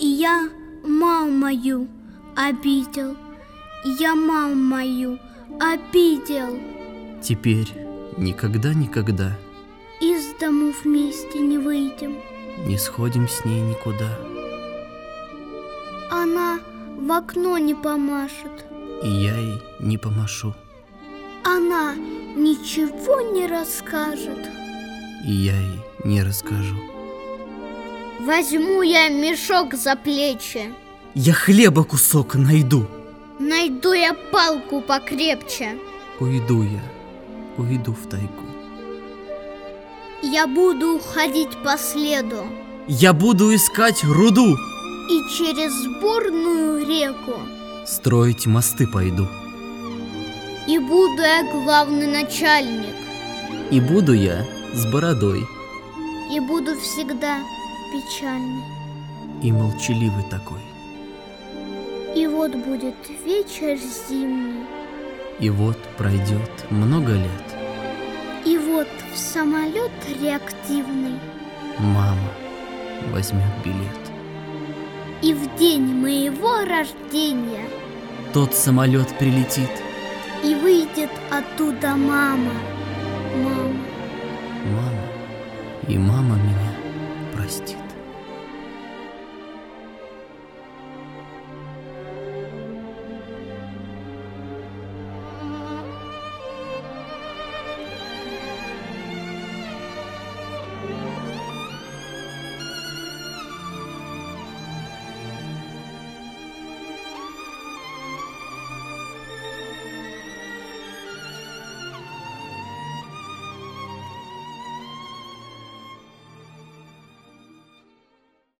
И я маму мою обидел. Я маму мою обидел. Теперь никогда Из дому вместе не выйдем. не сходим с ней никуда. Она в окно не помашет. И я ей не помашу. Она ничего не расскажет. И я ей не расскажу. Возьму я мешок за плечи. Я хлеба кусок найду. Найду я палку покрепче. Уйду в тайгу. Я буду ходить по следу. Я буду искать руду. И через бурную реку. Строить мосты пойду. И буду я главный начальник. И буду я с бородой. И буду всегда печальный. И молчаливый такой. И вот будет вечер зимний. И вот пройдет много лет. И вот в самолет реактивный. Мама возьмет билет. И в день моего рождения Тот самолет прилетит. и выйдет оттуда мама. Мама. И мама меня простит.